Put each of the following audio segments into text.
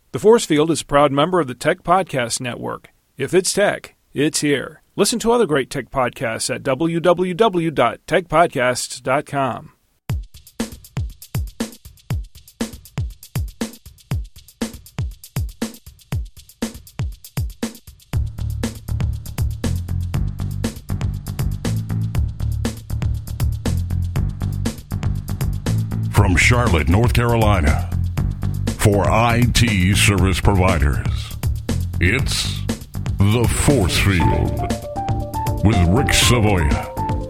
The Force Field is a proud member of the Tech Podcast Network. If it's tech, it's here. Listen to other great tech podcasts at www.techpodcasts.com. From Charlotte, North Carolina, for IT service providers, it's The Force Field with Rick Savoya.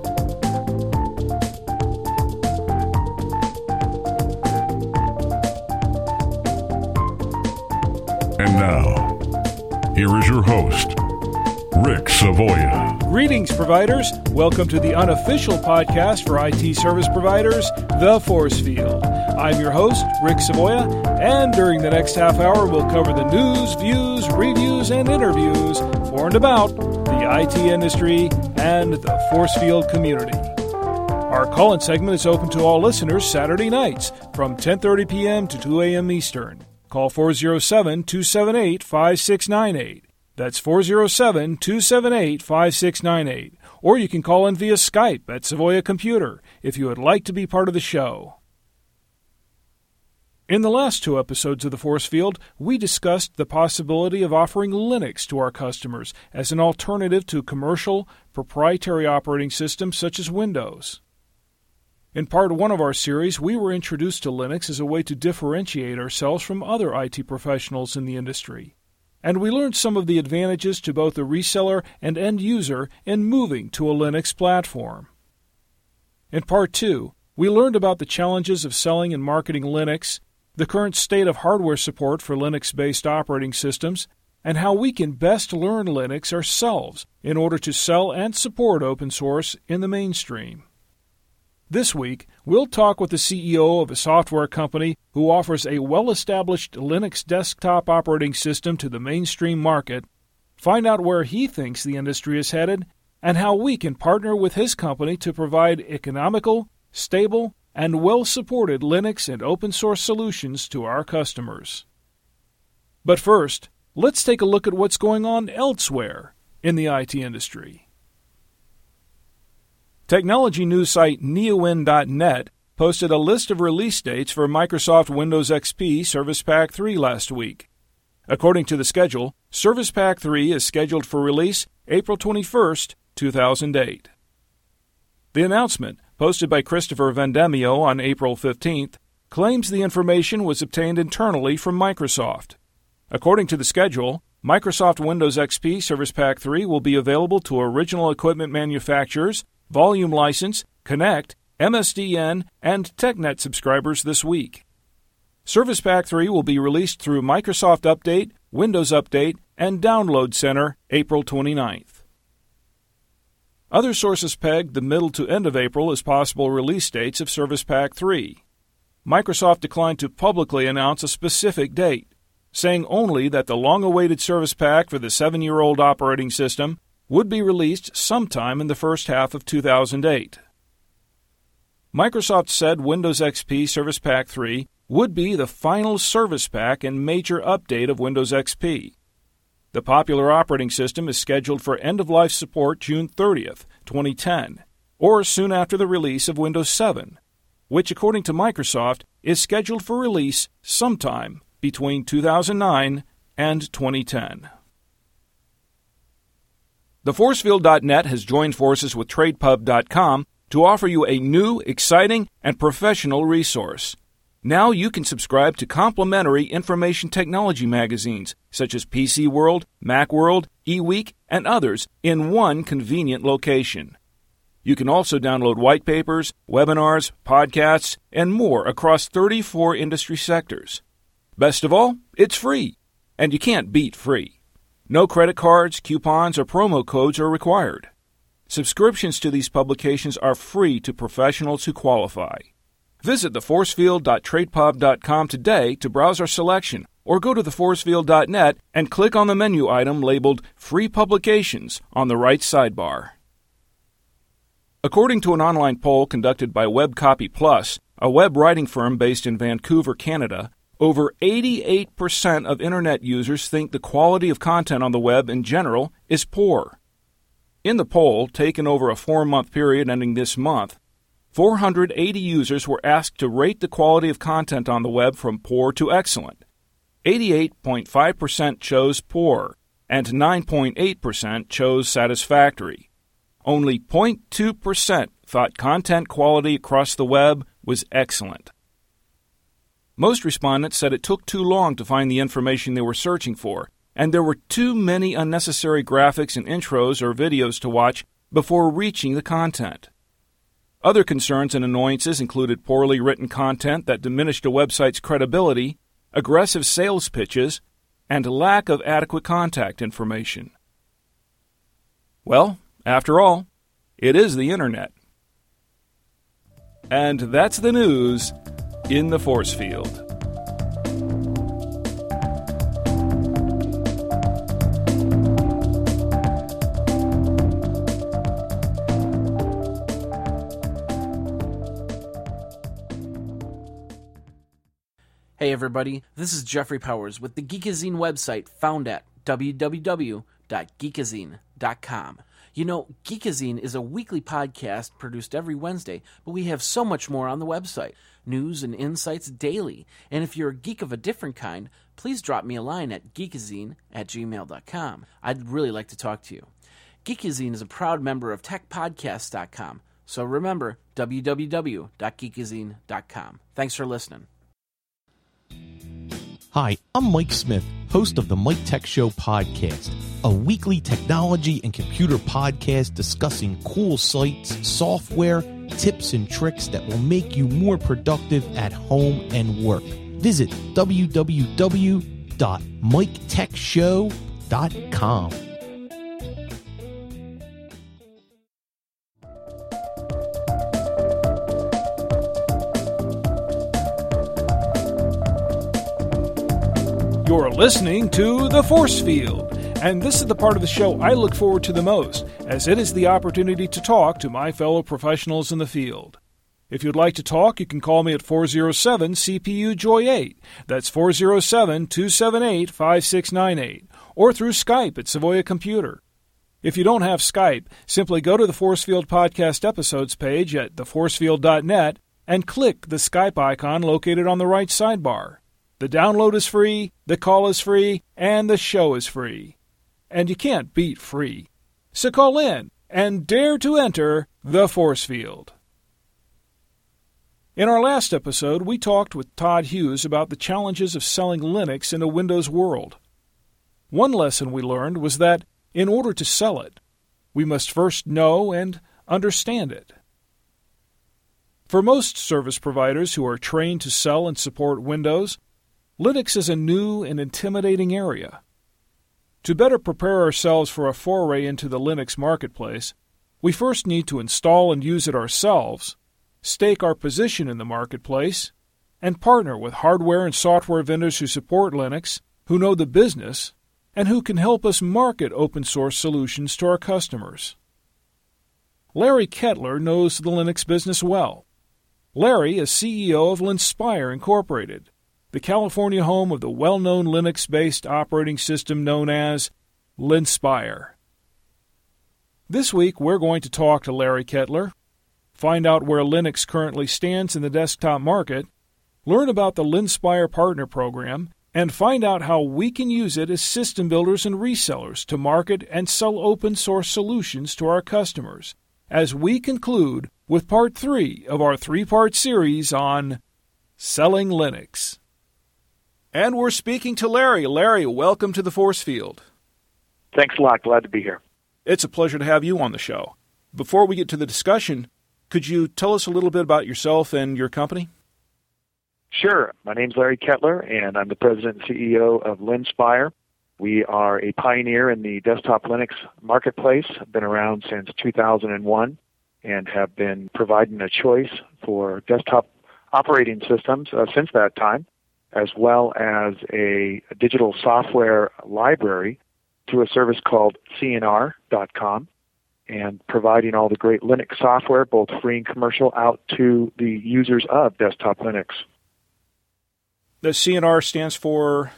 And now, here is your host, Rick Savoya. Greetings, providers. Welcome to the unofficial podcast for IT service providers, The Force Field. I'm your host, Rick Savoya, and during the next half hour, we'll cover the news, views, reviews, and interviews for and about the IT industry and the Force Field community. Our call-in segment is open to all listeners Saturday nights from 10:30 p.m. to 2 a.m. Eastern. Call 407-278-5698. That's 407-278-5698. Or you can call in via Skype at Savoya Computer if you would like to be part of the show. In the last two episodes of The Force Field, we discussed the possibility of offering Linux to our customers as an alternative to commercial, proprietary operating systems such as Windows. In part one of our series, we were introduced to Linux as a way to differentiate ourselves from other IT professionals in the industry. And we learned some of the advantages to both the reseller and end user in moving to a Linux platform. In part two, we learned about the challenges of selling and marketing Linux, the current state of hardware support for Linux-based operating systems, and how we can best learn Linux ourselves in order to sell and support open source in the mainstream. This week, we'll talk with the CEO of a software company who offers a well-established Linux desktop operating system to the mainstream market, find out where he thinks the industry is headed, and how we can partner with his company to provide economical, stable, and well-supported Linux and open-source solutions to our customers. But first, let's take a look at what's going on elsewhere in the IT industry. Technology news site neowin.net posted a list of release dates for Microsoft Windows XP Service Pack 3 last week. According to the schedule, Service Pack 3 is scheduled for release April 21, 2008. The announcement, posted by Christopher Vendemio on April 15th, claims the information was obtained internally from Microsoft. According to the schedule, Microsoft Windows XP Service Pack 3 will be available to original equipment manufacturers, Volume License, Connect, MSDN, and TechNet subscribers this week. Service Pack 3 will be released through Microsoft Update, Windows Update, and Download Center April 29th. Other sources pegged the middle to end of April as possible release dates of Service Pack 3. Microsoft declined to publicly announce a specific date, saying only that the long-awaited Service Pack for the 7-year-old operating system would be released sometime in the first half of 2008. Microsoft said Windows XP Service Pack 3 would be the final service pack and major update of Windows XP. The popular operating system is scheduled for end-of-life support June 30th, 2010, or soon after the release of Windows 7, which, according to Microsoft, is scheduled for release sometime between 2009 and 2010. TheForcefield.net has joined forces with TradePub.com to offer you a new, exciting, and professional resource. Now you can subscribe to complimentary information technology magazines such as PC World, Macworld, eWeek, and others in one convenient location. You can also download white papers, webinars, podcasts, and more across 34 industry sectors. Best of all, it's free, and you can't beat free. No credit cards, coupons, or promo codes are required. Subscriptions to these publications are free to professionals who qualify. Visit theforcefield.tradepub.com today to browse our selection, or go to theforcefield.net and click on the menu item labeled Free Publications on the right sidebar. According to an online poll conducted by WebCopy Plus, a web writing firm based in Vancouver, Canada, Over 88% of Internet users think the quality of content on the web in general is poor. In the poll, taken over a 4-month period ending this month, 480 users were asked to rate the quality of content on the web from poor to excellent. 88.5% chose poor, and 9.8% chose satisfactory. Only 0.2% thought content quality across the web was excellent. Most respondents said it took too long to find the information they were searching for, and there were too many unnecessary graphics and intros or videos to watch before reaching the content. Other concerns and annoyances included poorly written content that diminished a website's credibility, aggressive sales pitches, and lack of adequate contact information. Well, after all, it is the Internet. And that's the news in the force field. Hey everybody, this is Jeffrey Powers with the Geekazine website found at www.geekazine.com. You know, Geekazine is a weekly podcast produced every Wednesday, but we have so much more on the website. News and insights daily. And if you're a geek of a different kind, please drop me a line at geekazine@gmail.com. I'd really like to talk to you. Geekazine is a proud member of techpodcast.com, so remember www.geekazine.com. Thanks for listening. Hi, I'm Mike Smith, host of the Mike Tech Show podcast, a weekly technology and computer podcast discussing cool sites, software, tips, and tricks that will make you more productive at home and work. Visit www.miketechshow.com. You're listening to The Force Field, and this is the part of the show I look forward to the most, as it is the opportunity to talk to my fellow professionals in the field. If you'd like to talk, you can call me at 407-CPU-JOY-8. That's 407-278-5698, or through Skype at Savoya Computer. If you don't have Skype, simply go to the Forcefield Podcast Episodes page at theforcefield.net and click the Skype icon located on the right sidebar. The download is free, the call is free, and the show is free. And you can't beat free. So call in and dare to enter the Force Field. In our last episode, we talked with Todd Hughes about the challenges of selling Linux in a Windows world. One lesson we learned was that in order to sell it, we must first know and understand it. For most service providers who are trained to sell and support Windows, Linux is a new and intimidating area. To better prepare ourselves for a foray into the Linux marketplace, we first need to install and use it ourselves, stake our position in the marketplace, and partner with hardware and software vendors who support Linux, who know the business, and who can help us market open-source solutions to our customers. Larry Kettler knows the Linux business well. Larry is CEO of Linspire Incorporated, the California home of the well-known Linux-based operating system known as Linspire. This week, we're going to talk to Larry Kettler, find out where Linux currently stands in the desktop market, learn about the Linspire Partner Program, and find out how we can use it as system builders and resellers to market and sell open-source solutions to our customers, as we conclude with Part 3 of our 3-part series on Selling Linux. And we're speaking to Larry. Larry, welcome to the Force Field. Thanks a lot. Glad to be here. It's a pleasure to have you on the show. Before we get to the discussion, could you tell us a little bit about yourself and your company? Sure. My name's Larry Kettler, and I'm the president and CEO of Linspire. We are a pioneer in the desktop Linux marketplace, been around since 2001, and have been providing a choice for desktop operating systems since that time, as well as a digital software library through a service called CNR.com, and providing all the great Linux software, both free and commercial, out to the users of desktop Linux. The CNR stands for?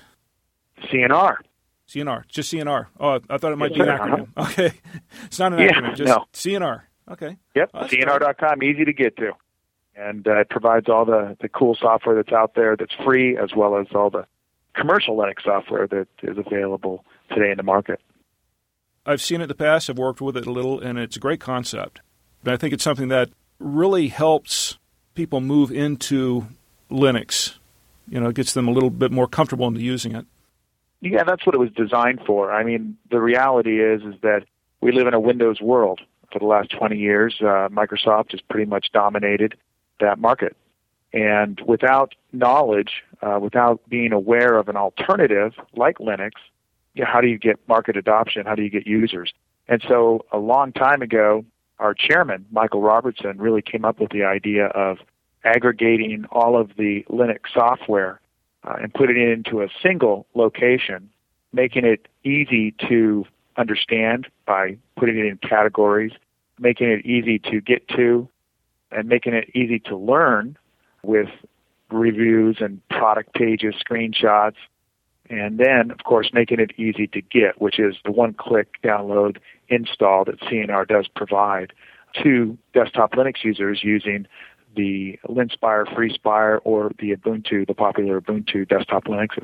CNR. CNR, just CNR. Oh, I thought it might be an acronym. Okay. It's not an acronym, just no. CNR. Okay. Yep, CNR.com, easy to get to. And it provides all the cool software that's out there that's free, as well as all the commercial Linux software that is available today in the market. I've seen it in the past. I've worked with it a little, and it's a great concept. But I think it's something that really helps people move into Linux. It gets them a little bit more comfortable into using it. Yeah, that's what it was designed for. I mean, the reality is that we live in a Windows world. For the last 20 years, Microsoft has pretty much dominated that market. And without knowledge, without being aware of an alternative like Linux, how do you get market adoption? How do you get users? And so a long time ago, our chairman, Michael Robertson, really came up with the idea of aggregating all of the Linux software and putting it into a single location, making it easy to understand by putting it in categories, making it easy to get to, and making it easy to learn with reviews and product pages, screenshots, and then, of course, making it easy to get, which is the one-click download install that CNR does provide to desktop Linux users using the Linspire, FreeSpire, or the popular Ubuntu desktop Linuxes.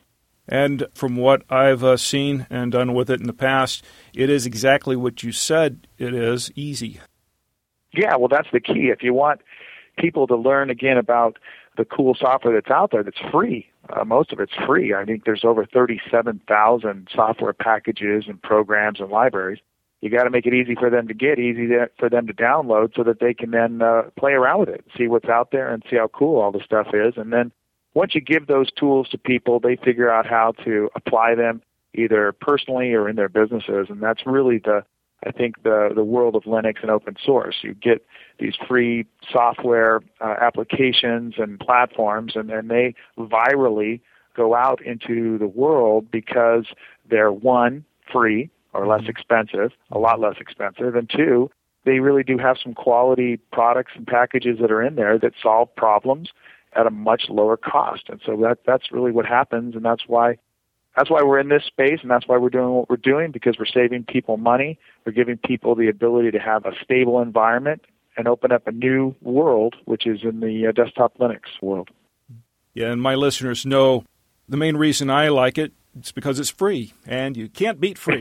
And from what I've seen and done with it in the past, it is exactly what you said it is, easy. Yeah, well, that's the key. If you want people to learn, again, about the cool software that's out there that's free, most of it's free. I think there's over 37,000 software packages and programs and libraries. You got to make it easy for them to get, for them to download so that they can then play around with it, see what's out there and see how cool all the stuff is. And then once you give those tools to people, they figure out how to apply them either personally or in their businesses. And that's really the world of Linux and open source. You get these free software applications and platforms, and then they virally go out into the world because they're, one, free or less expensive, a lot less expensive, and two, they really do have some quality products and packages that are in there that solve problems at a much lower cost. And so that's really what happens, and that's why we're in this space, and that's why we're doing what we're doing, because we're saving people money. We're giving people the ability to have a stable environment and open up a new world, which is in the desktop Linux world. Yeah, and my listeners know the main reason I like it, it's because it's free, and you can't beat free.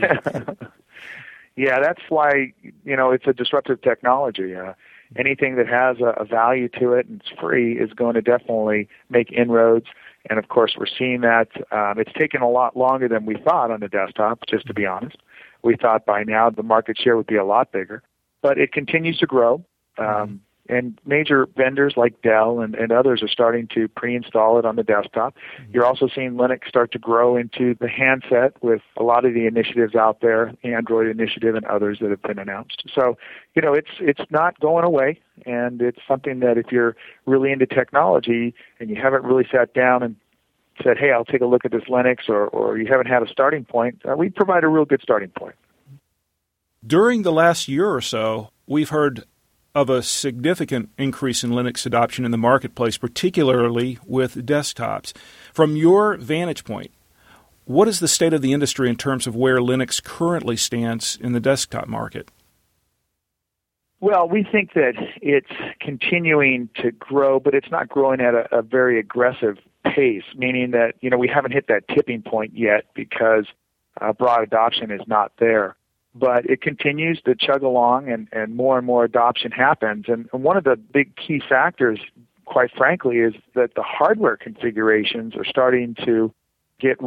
Yeah, that's why, it's a disruptive technology. Anything that has a value to it and it's free is going to definitely make inroads. And, of course, we're seeing that it's taken a lot longer than we thought on the desktop, just to be honest. We thought by now the market share would be a lot bigger. But it continues to grow. And major vendors like Dell and others are starting to pre-install it on the desktop. You're also seeing Linux start to grow into the handset with a lot of the initiatives out there, Android initiative and others that have been announced. So, it's not going away, and it's something that if you're really into technology and you haven't really sat down and said, hey, I'll take a look at this Linux, or you haven't had a starting point, we provide a real good starting point. During the last year or so, we've heard of a significant increase in Linux adoption in the marketplace, particularly with desktops. From your vantage point, what is the state of the industry in terms of where Linux currently stands in the desktop market? Well, we think that it's continuing to grow, but it's not growing at a very aggressive pace, meaning that, we haven't hit that tipping point yet because broad adoption is not there. But it continues to chug along, and more adoption happens. And one of the big key factors, quite frankly, is that the hardware configurations are starting to get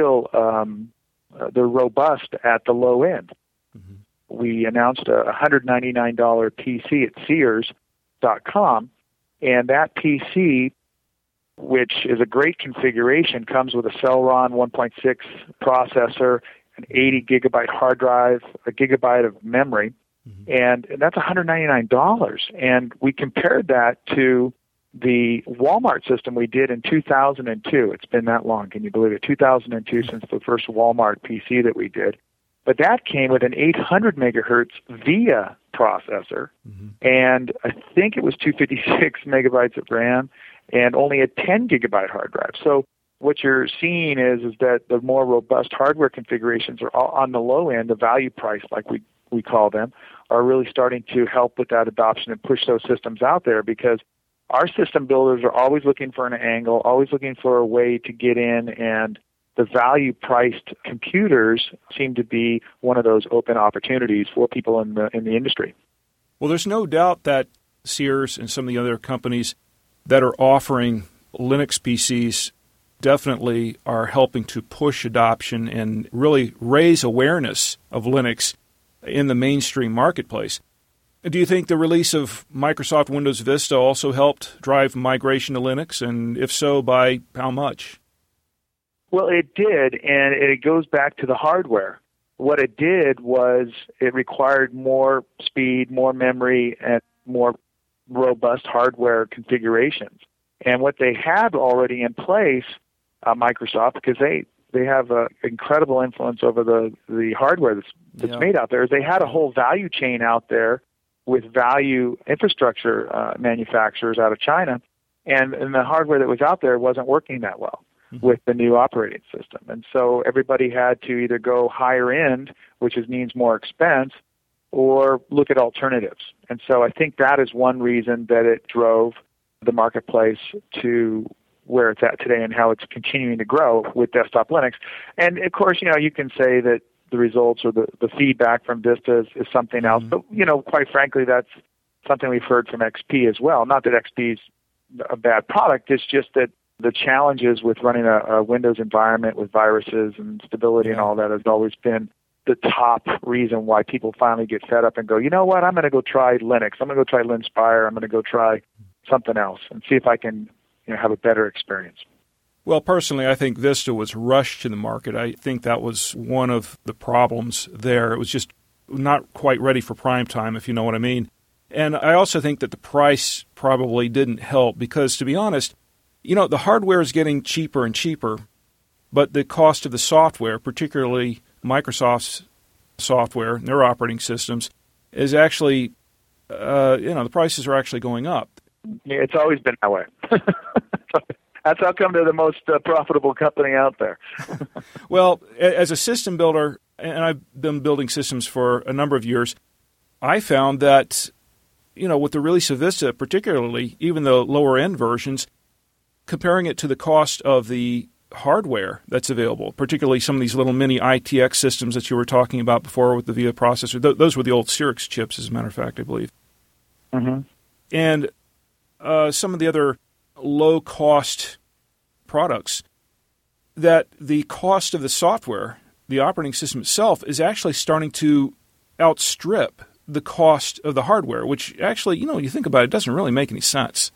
they're robust at the low end. Mm-hmm. We announced a $199 PC at Sears.com, and that PC, which is a great configuration, comes with a Celeron 1.6 processor, an 80 gigabyte hard drive, a gigabyte of memory, and that's $199. And we compared that to the Walmart system we did in 2002. It's been that long, can you believe it? 2002 since the first Walmart PC that we did. But that came with an 800 megahertz VIA processor, and I think it was 256 megabytes of RAM and only a 10 gigabyte hard drive. So what you're seeing is that the more robust hardware configurations are all on the low end, the value price, like we call them, are really starting to help with that adoption and push those systems out there, because our system builders are always looking for an angle, always looking for a way to get in, and the value-priced computers seem to be one of those open opportunities for people in the industry. Well, there's no doubt that Sears and some of the other companies that are offering Linux PCs definitely are helping to push adoption and really raise awareness of Linux in the mainstream marketplace. Do you think the release of Microsoft Windows Vista also helped drive migration to Linux, and if so, by how much? Well, it did, and it goes back to the hardware. What it did was it required more speed, more memory, and more robust hardware configurations. And what they had already in place, Microsoft, because they have an incredible influence over the hardware that's made out there, is they had a whole value chain out there with value infrastructure manufacturers out of China, and the hardware that was out there wasn't working that well with the new operating system. And so everybody had to either go higher end, which means more expense, or look at alternatives. And so I think that is one reason that it drove the marketplace to where it's at today and how it's continuing to grow with desktop Linux. And of course, you can say that the results or the feedback from Vista is something else. But, quite frankly, that's something we've heard from XP as well. Not that XP is a bad product, it's just that the challenges with running a Windows environment with viruses and stability and all that has always been the top reason why people finally get fed up and go, you know what, I'm going to go try Linux. I'm going to go try Linspire. I'm going to go try something else and see if I can have a better experience. Well, personally, I think Vista was rushed to the market. I think that was one of the problems there. It was just not quite ready for prime time, if you know what I mean. And I also think that the price probably didn't help because, to be honest, the hardware is getting cheaper and cheaper, but the cost of the software, particularly Microsoft's software and their operating systems, is actually, the prices are actually going up. Yeah, it's always been that way. That's how come they're the most profitable company out there. Well, as a system builder, and I've been building systems for a number of years, I found that, with the release of Vista particularly, even the lower-end versions, comparing it to the cost of the hardware that's available, particularly some of these little mini ITX systems that you were talking about before with the VIA processor. Those were the old Cyrix chips, as a matter of fact, I believe. Mm-hmm. And some of the other low-cost products, that the cost of the software, the operating system itself, is actually starting to outstrip the cost of the hardware, which actually, you think about it, doesn't really make any sense.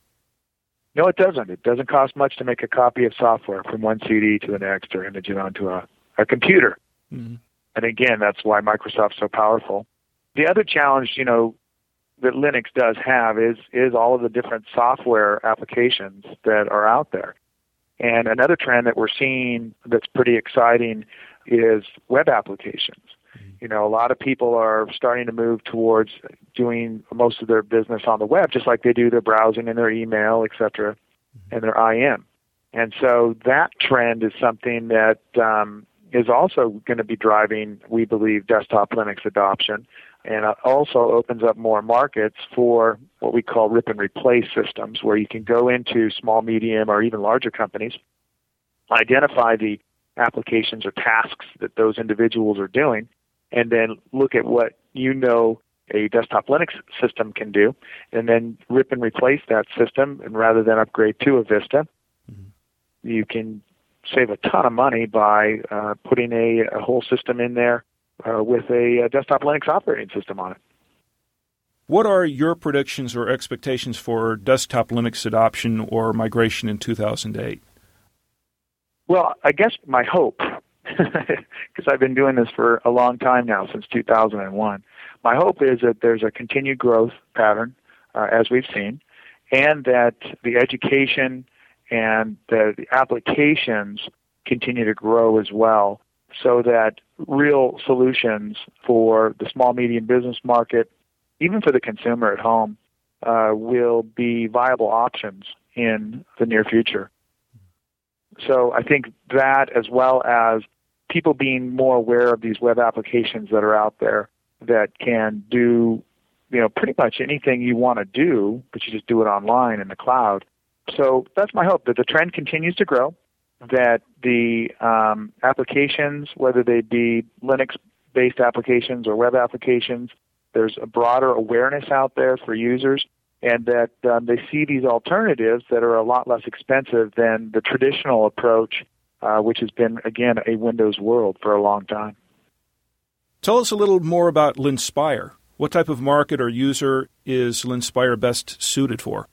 No, it doesn't. It doesn't cost much to make a copy of software from one CD to the next or image it onto a computer. Mm-hmm. And again, that's why Microsoft's so powerful. The other challenge, that Linux does have is all of the different software applications that are out there. And another trend that we're seeing that's pretty exciting is web applications. A lot of people are starting to move towards doing most of their business on the web, just like they do their browsing and their email, et cetera, and their IM. And so that trend is something that is also going to be driving, we believe, desktop Linux adoption, and also opens up more markets for what we call rip and replace systems, where you can go into small, medium, or even larger companies, identify the applications or tasks that those individuals are doing, and then look at what a desktop Linux system can do, and then rip and replace that system, and rather than upgrade to a Vista, you can save a ton of money by putting a whole system in there with a desktop Linux operating system on it. What are your predictions or expectations for desktop Linux adoption or migration in 2008? Well, I guess my hope, because I've been doing this for a long time now, since 2001, my hope is that there's a continued growth pattern, as we've seen, and that the education and the applications continue to grow as well, so that real solutions for the small, medium business market, even for the consumer at home, will be viable options in the near future. So I think that, as well as people being more aware of these web applications that are out there that can do, pretty much anything you want to do, but you just do it online in the cloud. So that's my hope, that the trend continues to grow, that the applications, whether they be Linux-based applications or web applications, there's a broader awareness out there for users, and that they see these alternatives that are a lot less expensive than the traditional approach, which has been, again, a Windows world for a long time. Tell us a little more about Linspire. What type of market or user is Linspire best suited for?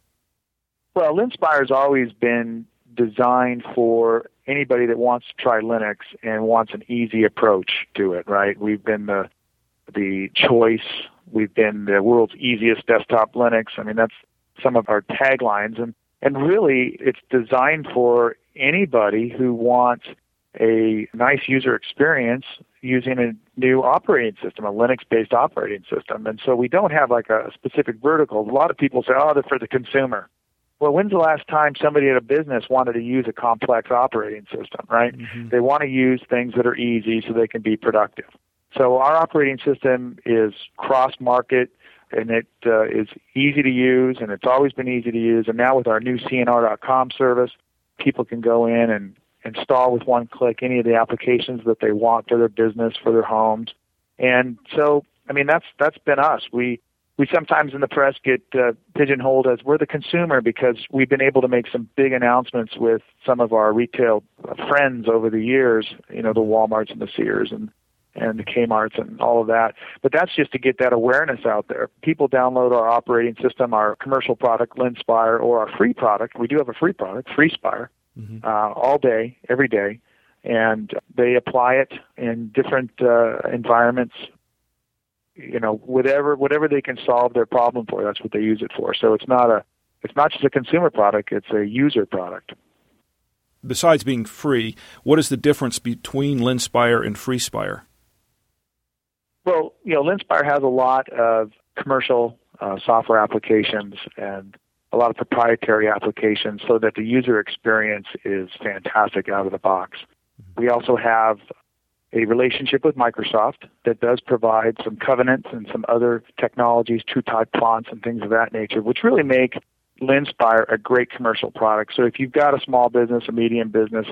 Well, Linspire has always been designed for anybody that wants to try Linux and wants an easy approach to it, right? We've been the choice. We've been the world's easiest desktop Linux. I mean, that's some of our taglines. And really, it's designed for anybody who wants a nice user experience using a new operating system, a Linux-based operating system. And so we don't have like a specific vertical. A lot of people say, they're for the consumer. Well, when's the last time somebody at a business wanted to use a complex operating system, right? Mm-hmm. They want to use things that are easy so they can be productive. So our operating system is cross-market, and it is easy to use, and it's always been easy to use. And now with our new CNR.com service, people can go in and install with one click any of the applications that they want for their business, for their homes. And so, I mean, that's been us. We sometimes in the press get pigeonholed as we're the consumer because we've been able to make some big announcements with some of our retail friends over the years, the Walmarts and the Sears and the Kmarts and all of that. But that's just to get that awareness out there. People download our operating system, our commercial product, Linspire, or our free product. We do have a free product, FreeSpire, all day, every day. And they apply it in different environments. Whatever they can solve their problem for, that's what they use it for. So it's not just a consumer product, it's a user product. Besides being free, what is the difference between Linspire and FreeSpire? Well, Linspire has a lot of commercial software applications and a lot of proprietary applications so that the user experience is fantastic out of the box. We also have a relationship with Microsoft that does provide some covenants and some other technologies, TrueType fonts and things of that nature, which really make Linspire a great commercial product. So if you've got a small business, a medium business,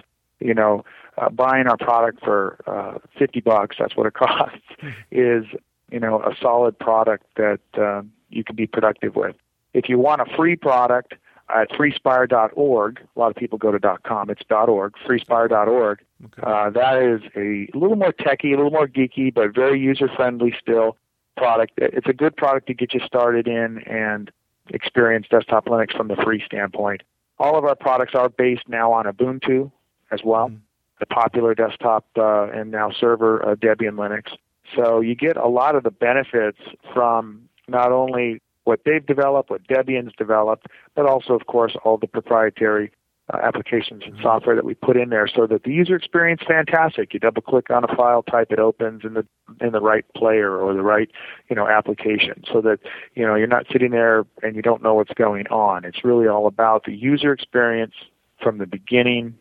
buying our product for $50, that's what it costs, is a solid product that you can be productive with. If you want a free product at freespire.org, a lot of people go to .com, it's .org, freespire.org. Okay. That is a little more techy, a little more geeky, but very user-friendly still product. It's a good product to get you started in and experience desktop Linux from the free standpoint. All of our products are based now on Ubuntu as well, the popular desktop and now server Debian Linux. So you get a lot of the benefits from not only what they've developed, what Debian's developed, but also, of course, all the proprietary applications and software that we put in there so that the user experience is fantastic. You double-click on a file type, it opens in the right player or the right, application so that, you're not sitting there and you don't know what's going on. It's really all about the user experience from the beginning,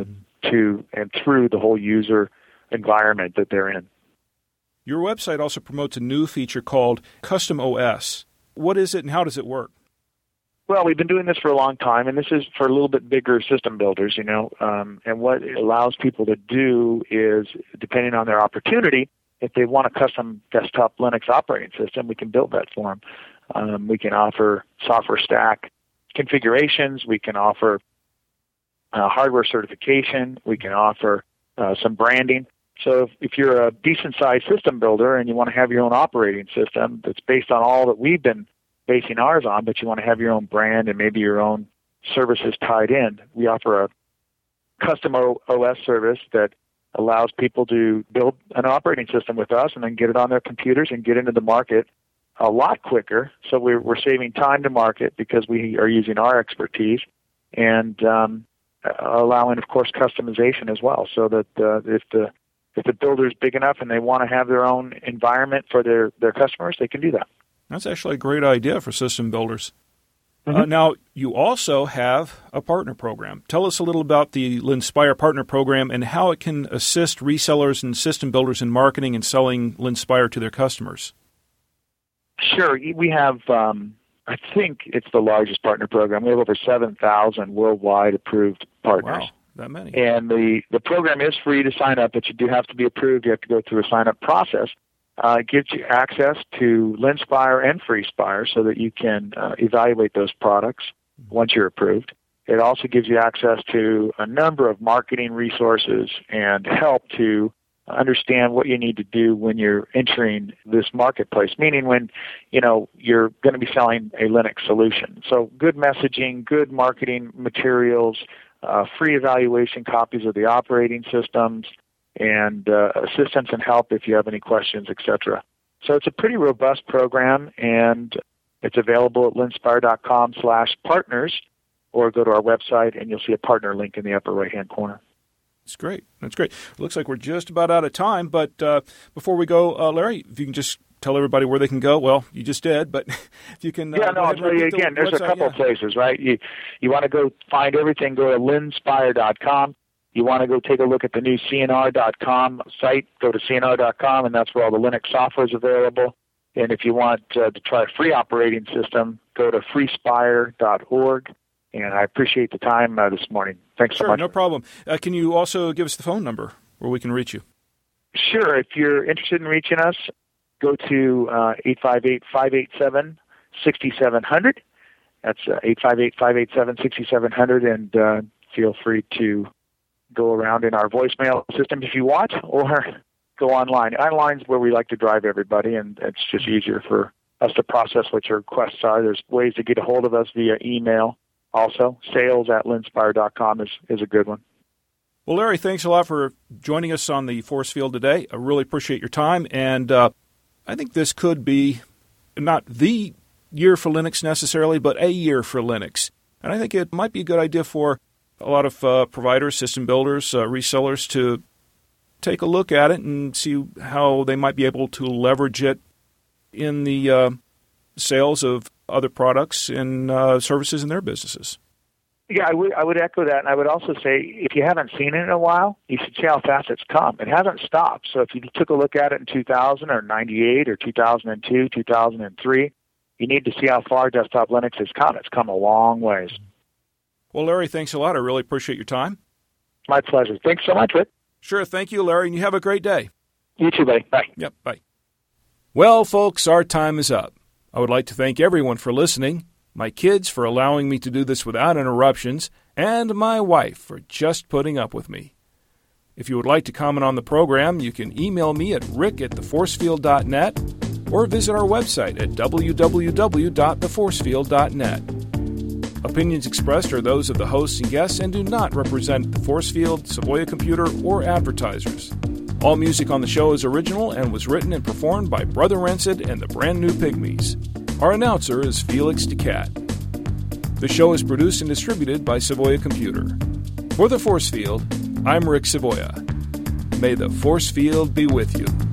to and through the whole user environment that they're in. Your website also promotes a new feature called Custom OS. What is it and how does it work? Well, we've been doing this for a long time, and this is for a little bit bigger system builders, and what it allows people to do is, depending on their opportunity, if they want a custom desktop Linux operating system, we can build that for them. We can offer software stack configurations. We can offer hardware certification. We can offer some branding. So if you're a decent-sized system builder and you want to have your own operating system that's based on all that we've been basing ours on, but you want to have your own brand and maybe your own services tied in, we offer a custom OS service that allows people to build an operating system with us and then get it on their computers and get into the market a lot quicker. So we're saving time to market because we are using our expertise and allowing, of course, customization as well, so that if the builder's big enough and they want to have their own environment for their customers, they can do that. That's actually a great idea for system builders. Now, you also have a partner program. Tell us a little about the Linspire Partner Program and how it can assist resellers and system builders in marketing and selling Linspire to their customers. Sure. We have, I think it's the largest partner program. We have over 7,000 worldwide approved partners. Wow, that many. And the program is free to sign up, but you do have to be approved. You have to go through a sign-up process. It gives you access to Linspire and FreeSpire so that you can evaluate those products once you're approved. It also gives you access to a number of marketing resources and help to understand what you need to do when you're entering this marketplace, meaning when, you're going to be selling a Linux solution. So good messaging, good marketing materials, free evaluation copies of the operating systems, and assistance and help if you have any questions, etc. So it's a pretty robust program, and it's available at linspire.com/partners, or go to our website and you'll see a partner link in the upper right-hand corner. That's great. That's great. It looks like we're just about out of time, but before we go, Larry, if you can just tell everybody where they can go. Well, you just did, but if you can... I'll tell you again, there's a couple places, right? You want to go find everything, go to linspire.com. You want to go take a look at the new CNR.com site, go to CNR.com, and that's where all the Linux software is available. And if you want to try a free operating system, go to freespire.org. And I appreciate the time this morning. Thanks so much. Sure, no problem. Can you also give us the phone number where we can reach you? Sure. If you're interested in reaching us, go to 858-587-6700. That's 858-587-6700, and feel free to go around in our voicemail system if you want, or go online. Online's where we like to drive everybody, and it's just easier for us to process what your requests are. There's ways to get a hold of us via email. Also, sales@linspire.com is a good one. Well, Larry, thanks a lot for joining us on the Force Field today. I really appreciate your time, and I think this could be not the year for Linux necessarily, but a year for Linux. And I think it might be a good idea for a lot of providers, system builders, resellers to take a look at it and see how they might be able to leverage it in the sales of other products and services in their businesses. Yeah, I would echo that, and I would also say if you haven't seen it in a while, you should see how fast it's come. It hasn't stopped. So if you took a look at it in 2000 or 98 or 2002, 2003, you need to see how far Desktop Linux has come. It's come a long ways. Well, Larry, thanks a lot. I really appreciate your time. My pleasure. Thanks so much, Rick. Sure. Thank you, Larry, and you have a great day. You too, buddy. Bye. Yep, bye. Well, folks, our time is up. I would like to thank everyone for listening, my kids for allowing me to do this without interruptions, and my wife for just putting up with me. If you would like to comment on the program, you can email me at rick@theforcefield.net or visit our website at www.theforcefield.net. Opinions expressed are those of the hosts and guests and do not represent the Forcefield, Savoya Computer, or advertisers. All music on the show is original and was written and performed by Brother Rancid and the Brand New Pygmies. Our announcer is Felix DeCat. The show is produced and distributed by Savoya Computer. For the Forcefield, I'm Rick Savoya. May the Forcefield be with you.